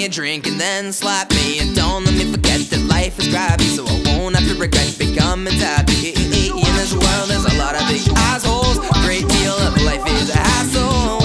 me a drink and then slap me, and don't let me forget that life is crappy, so I won't have to regret becoming happy. In this world there's a lot of big assholes, a great deal of life is a hassle.